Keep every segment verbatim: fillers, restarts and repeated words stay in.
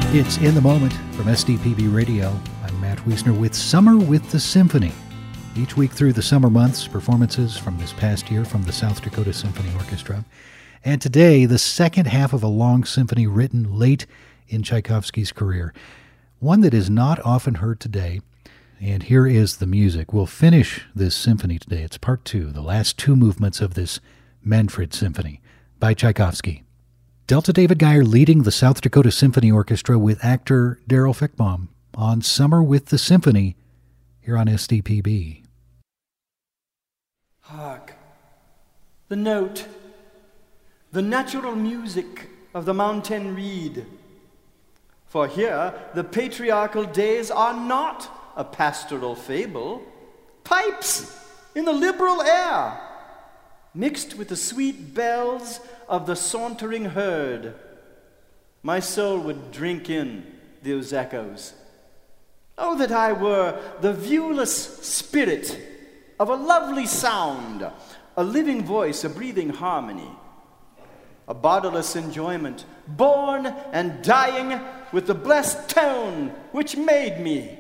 It's In the Moment from S D P B Radio. I'm Matt Wiesner with Summer with the Symphony. Each week through the summer months, performances from this past year from the South Dakota Symphony Orchestra. And today, the second half of a long symphony written late in Tchaikovsky's career. One that is not often heard today. And here is the music. We'll finish this symphony today. It's part two, the last two movements of this Manfred Symphony by Tchaikovsky. Delta David Geyer leading the South Dakota Symphony Orchestra with actor Daryl Fickbaum on Summer with the Symphony here on S D P B. Hark, the note, the natural music of the mountain reed. For here the patriarchal days are not a pastoral fable. Pipes in the liberal air, mixed with the sweet bells of the sauntering herd. My soul would drink in those echoes. Oh, that I were the viewless spirit of a lovely sound, a living voice, a breathing harmony, a bodiless enjoyment, born and dying with the blessed tone which made me.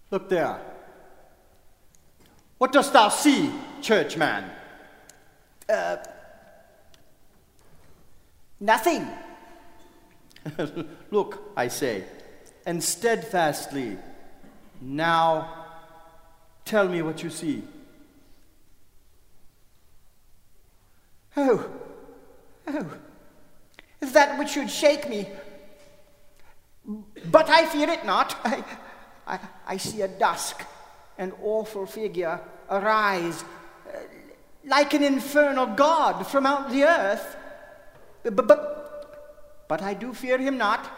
Look there. What dost thou see, churchman? Uh, nothing. Look, I say, and steadfastly. Now, tell me what you see. Oh, oh, that which should shake me. But I fear it not. I, I, I see a dusk, an awful figure arise, uh, like an infernal god from out the earth. But, but, but I do fear him not.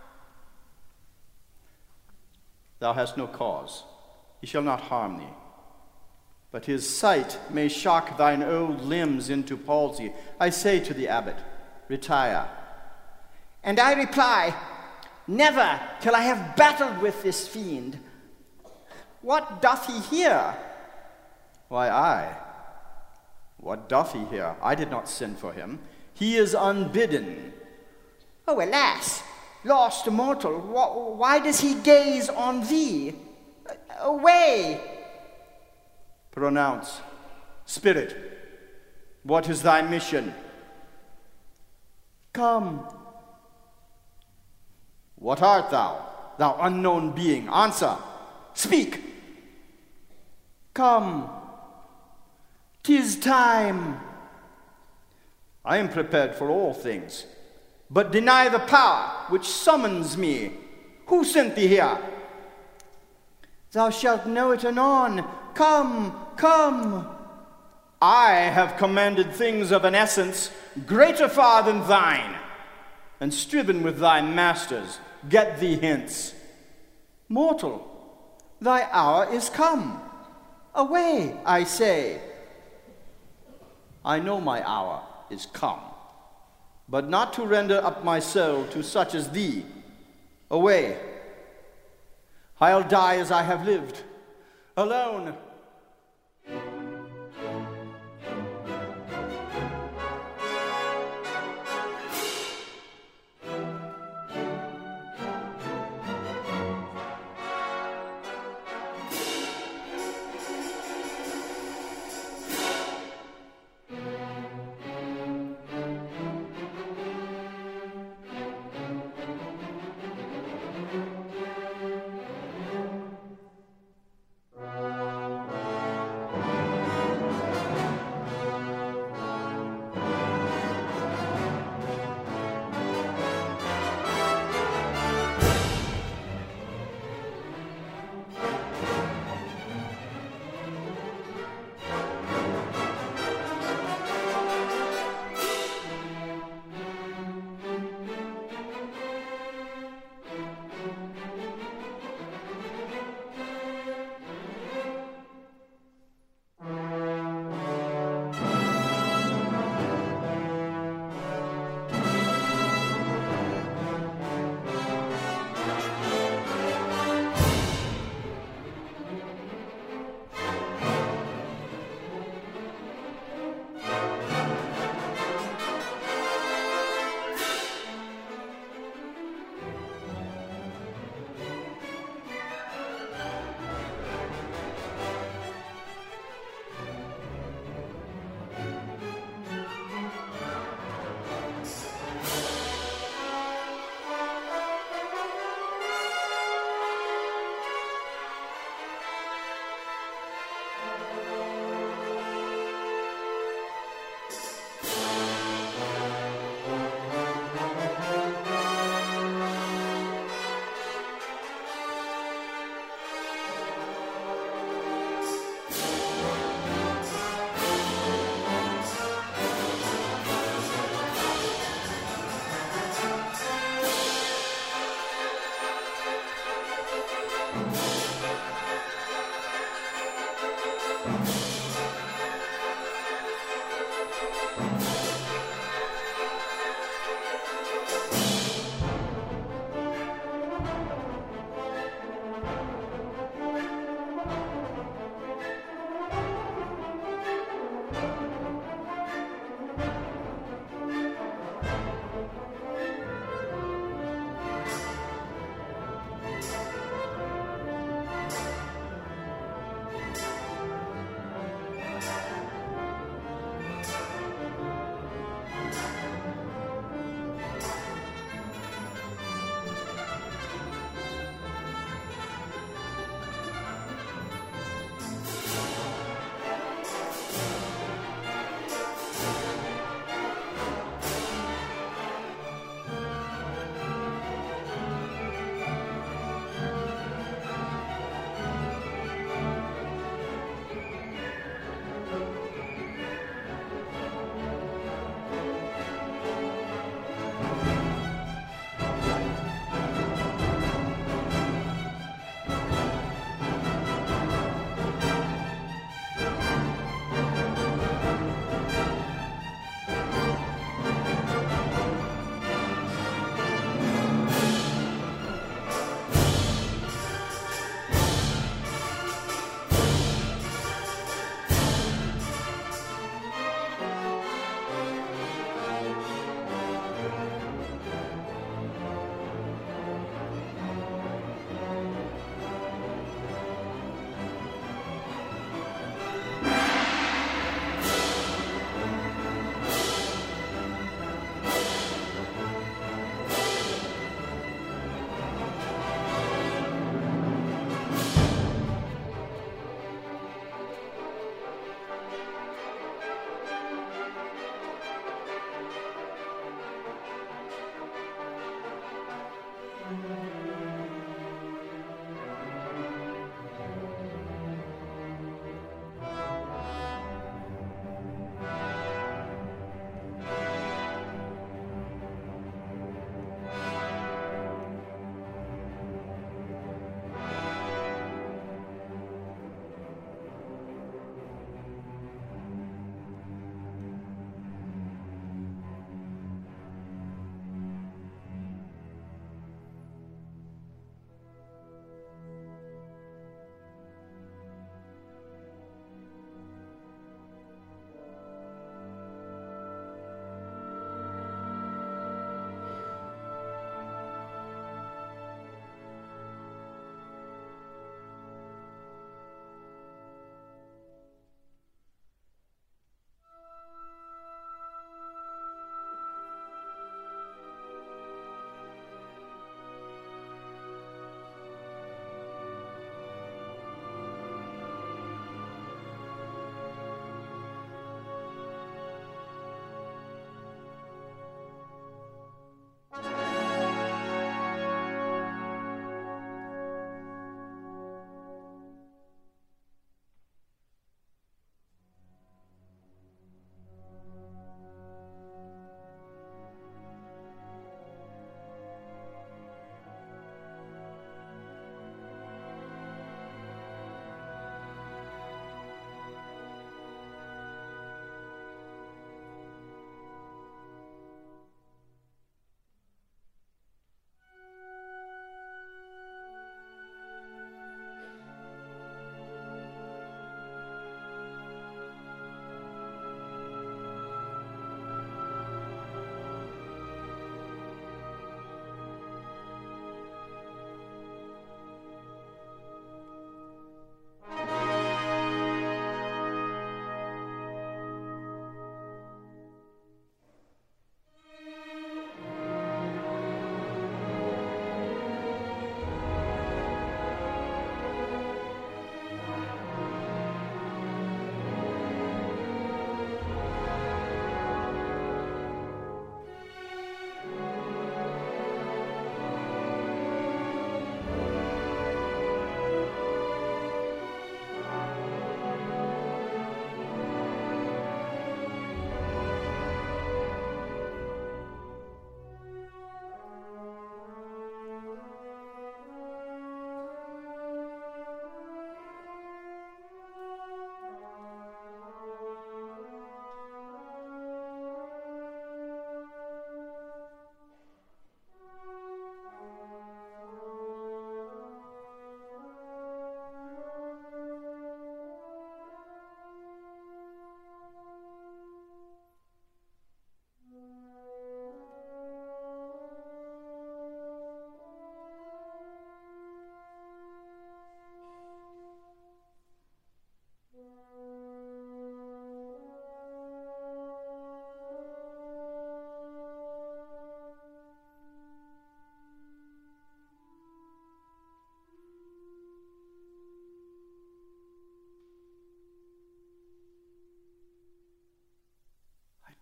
Thou hast no cause. He shall not harm thee. But his sight may shock thine old limbs into palsy. I say to the abbot, retire. And I reply, never till I have battled with this fiend. What doth he here? Why, I. What doth he here? I did not send for him. He is unbidden. Oh, alas, lost mortal, why does he gaze on thee? Away! Pronounce, Spirit, what is thy mission? Come. What art thou, thou unknown being? Answer, speak. Come. 'Tis time. I am prepared for all things, but deny the power which summons me. Who sent thee here? Thou shalt know it anon. Come, come. I have commanded things of an essence greater far than thine, and striven with thy masters. Get thee hence. Mortal, thy hour is come. Away, I say. I know my hour is come, but not to render up my soul to such as thee. Away. I'll die as I have lived, alone.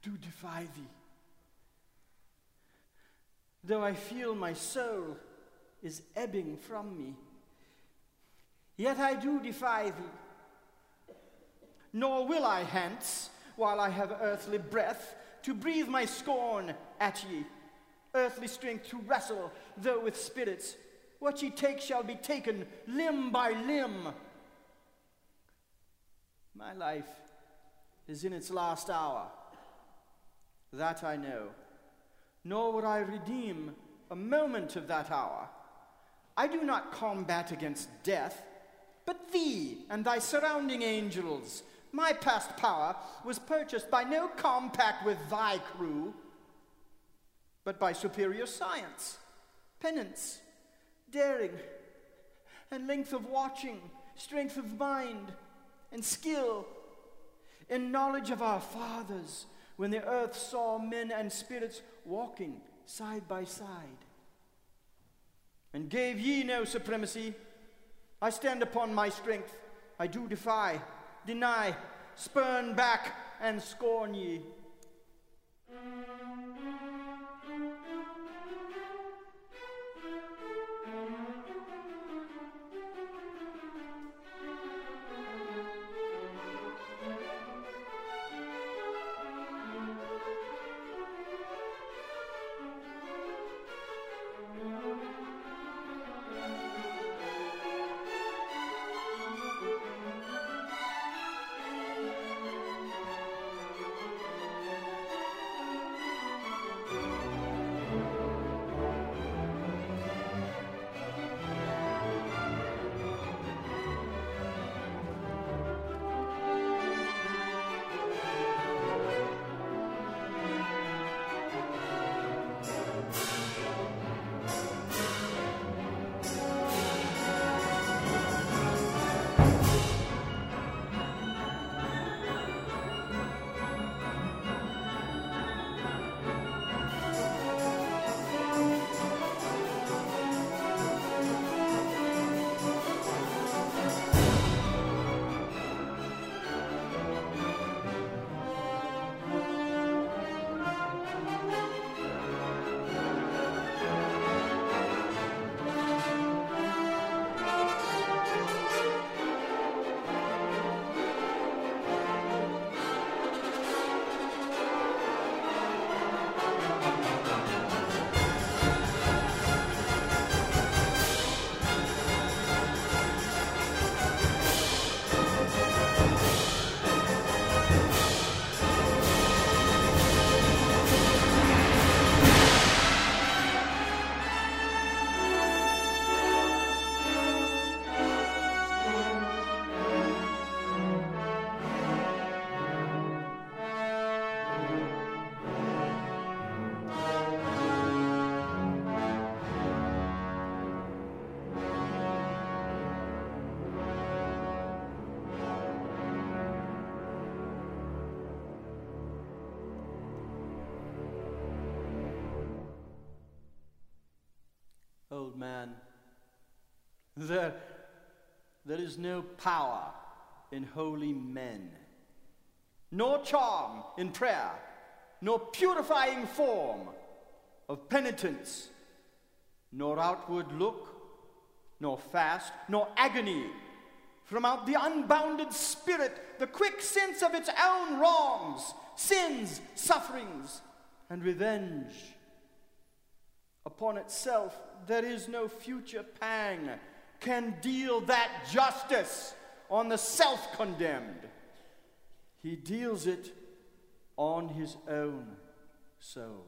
do defy thee. Though I feel my soul is ebbing from me, yet I do defy thee. Nor will I hence, while I have earthly breath, to breathe my scorn at ye, earthly strength to wrestle, though with spirits. What ye take shall be taken limb by limb. My life is in its last hour, that I know, nor would I redeem a moment of that hour. I do not combat against death, but thee and thy surrounding angels. My past power was purchased by no compact with thy crew, but by superior science, penance, daring, and length of watching, strength of mind, and skill, in knowledge of our fathers, when the earth saw men and spirits walking side by side. And gave ye no supremacy. I stand upon my strength. I do defy, deny, spurn back, and scorn ye. Old man, there, there is no power in holy men, nor charm in prayer, nor purifying form of penitence, nor outward look, nor fast, nor agony, from out the unbounded spirit, the quick sense of its own wrongs, sins, sufferings, and revenge. Upon itself there is no future pang can deal that justice on the self-condemned. He deals it on his own soul.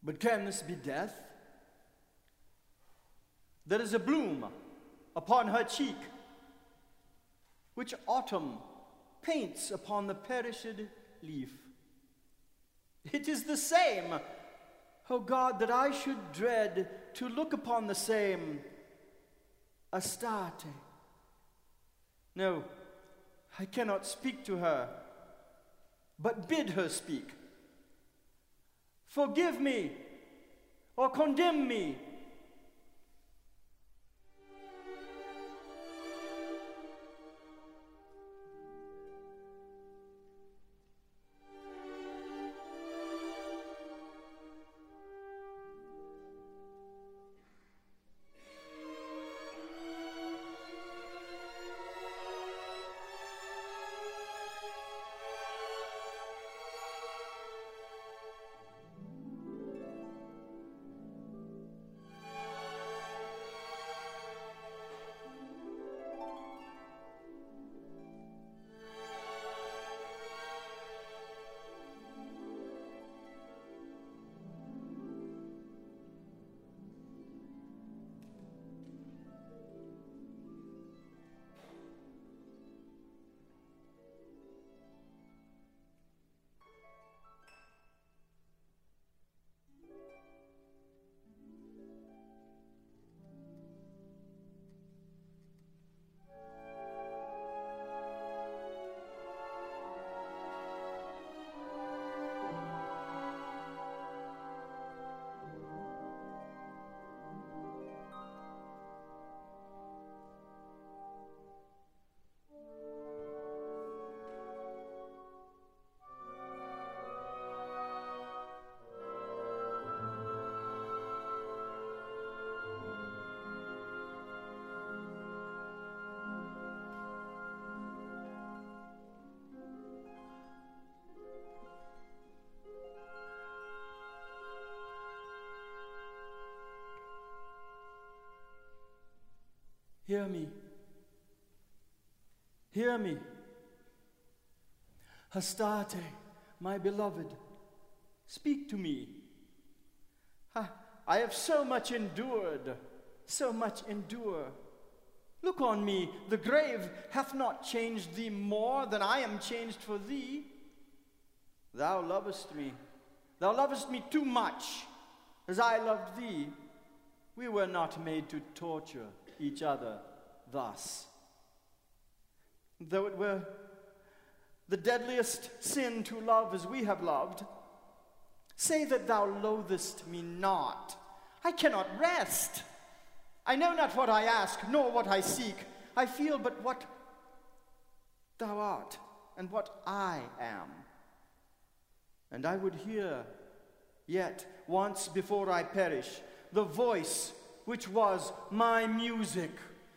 But can this be death? There is a bloom upon her cheek, which autumn paints upon the perished leaf. It is the same, O God, that I should dread to look upon the same Astarte. No, I cannot speak to her, but bid her speak. Forgive me, or condemn me. Hear me. Hear me. Astarte, my beloved, speak to me. Ha, I have so much endured, so much endure. Look on me, the grave hath not changed thee more than I am changed for thee. Thou lovest me, thou lovest me too much, as I loved thee. We were not made to torture each other thus. Though it were the deadliest sin to love as we have loved, say that thou loathest me not. I cannot rest. I know not what I ask, nor what I seek. I feel but what thou art, and what I am. And I would hear, yet once before I perish, the voice which was my music.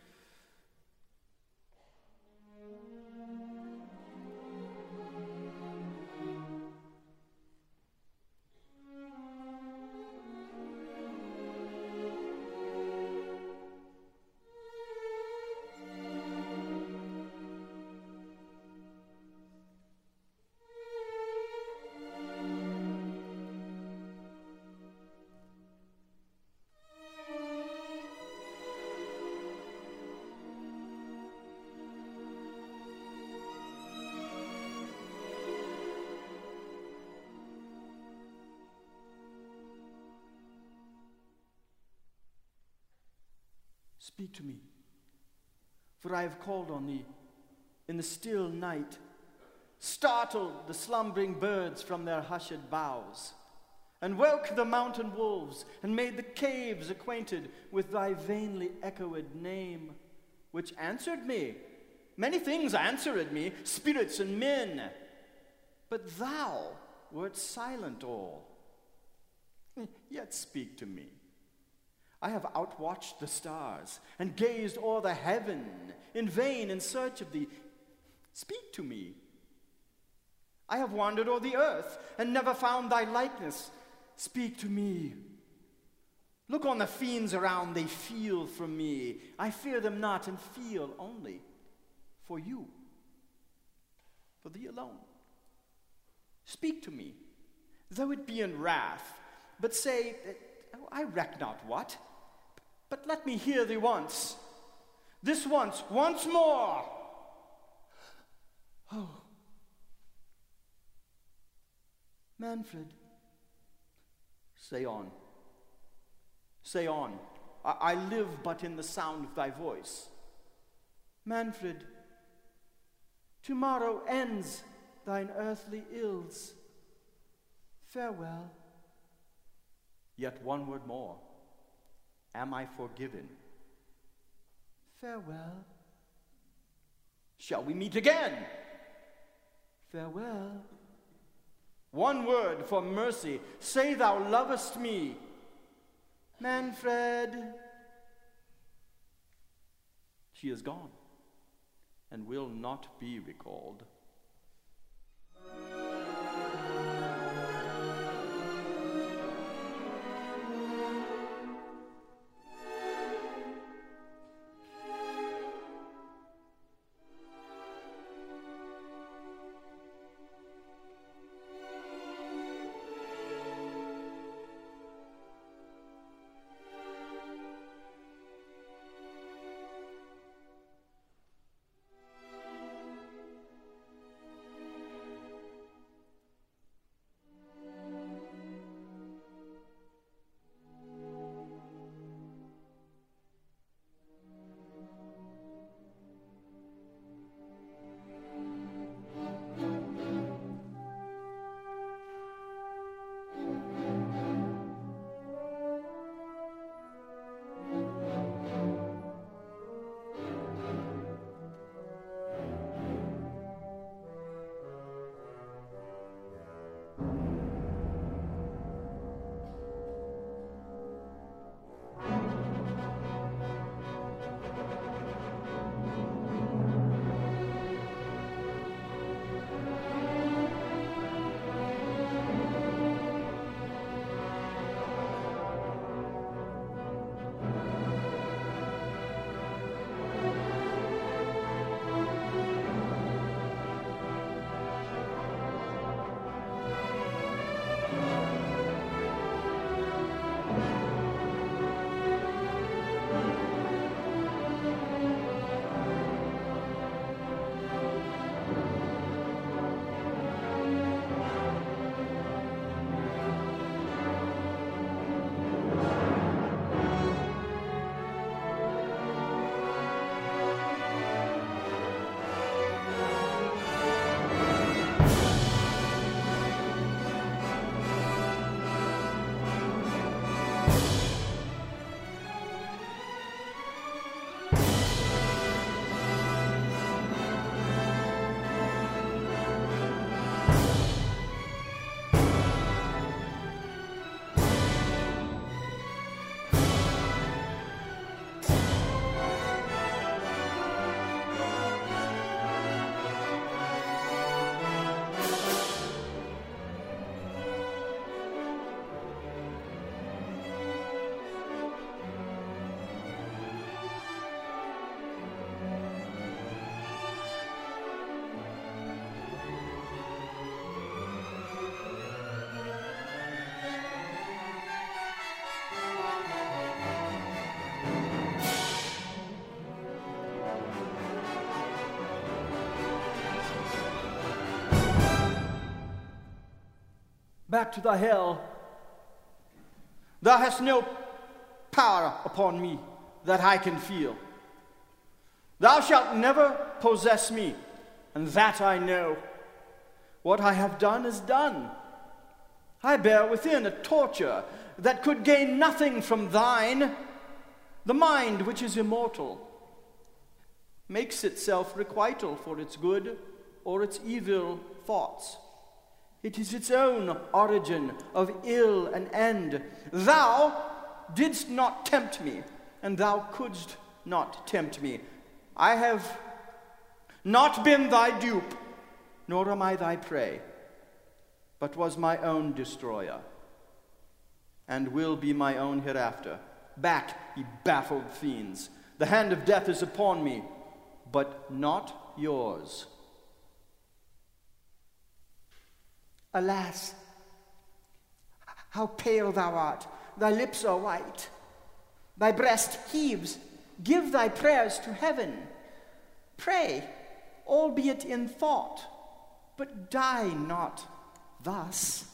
Speak to me, for I have called on thee in the still night, startled the slumbering birds from their hushed boughs, and woke the mountain wolves, and made the caves acquainted with thy vainly echoed name, which answered me. Many things answered me, spirits and men, but thou wert silent all. Yet speak to me. I have outwatched the stars, and gazed o'er the heaven, in vain in search of thee. Speak to me. I have wandered o'er the earth, and never found thy likeness. Speak to me. Look on the fiends around, they feel from me. I fear them not, and feel only for you, for thee alone. Speak to me, though it be in wrath, but say, oh, I reck not what. But let me hear thee once. This once, once more. Oh. Manfred, say on. Say on. I, I live but in the sound of thy voice. Manfred, tomorrow ends thine earthly ills. Farewell. Yet one word more. Am I forgiven? Farewell. Shall we meet again? Farewell. One word for mercy. Say thou lovest me. Manfred. She is gone and will not be recalled. Back to thy hell. Thou hast no power upon me that I can feel. Thou shalt never possess me, and that I know. What I have done is done. I bear within a torture that could gain nothing from thine. The mind, which is immortal, makes itself requital for its good or its evil thoughts. It is its own origin of ill and end. Thou didst not tempt me, and thou couldst not tempt me. I have not been thy dupe, nor am I thy prey, but was my own destroyer, and will be my own hereafter. Back, ye baffled fiends. The hand of death is upon me, but not yours. Alas, How pale thou art, thy lips are white, thy breast heaves. Give thy prayers to heaven. Pray, albeit in thought, but die not thus.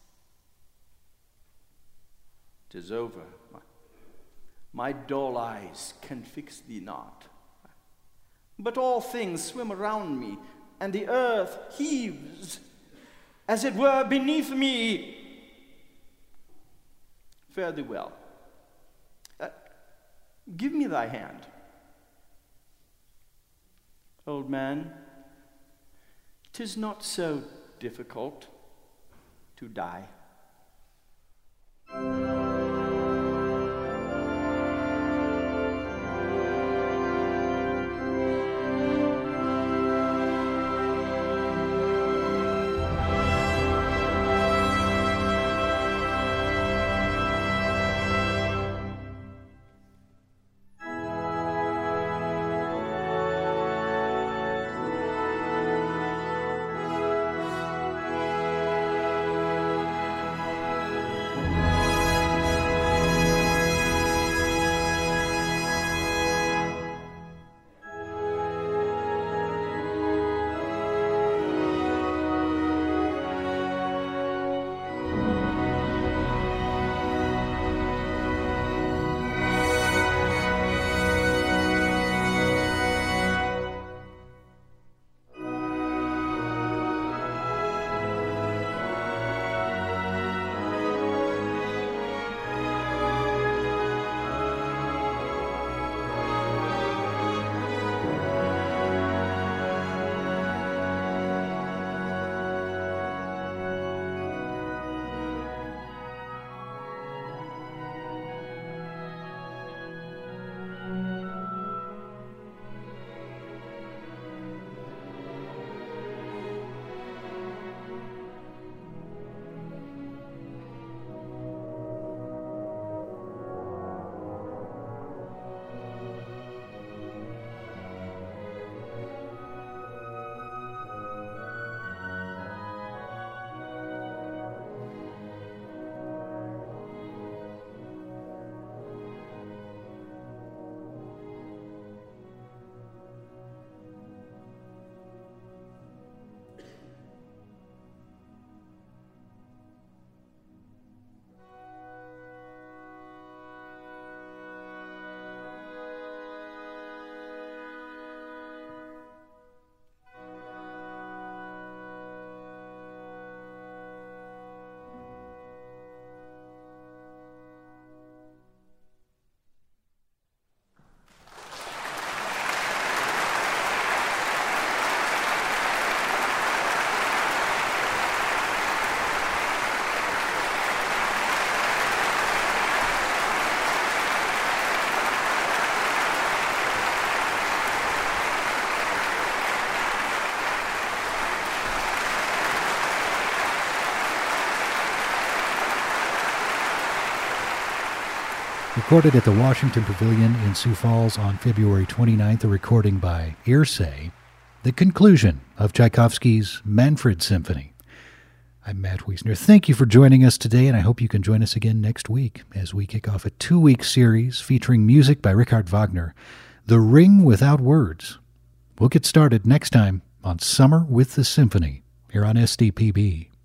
'Tis over. My, my dull eyes can fix thee not. But all things swim around me, and the earth heaves, as it were beneath me. Fare thee well. Uh, give me thy hand. Old man, 'tis not so difficult to die. Recorded at the Washington Pavilion in Sioux Falls on February twenty-ninth, a recording by Earsay, the conclusion of Tchaikovsky's Manfred Symphony. I'm Matt Wiesner. Thank you for joining us today, and I hope you can join us again next week as we kick off a two-week series featuring music by Richard Wagner, The Ring Without Words. We'll get started next time on Summer with the Symphony here on S D P B.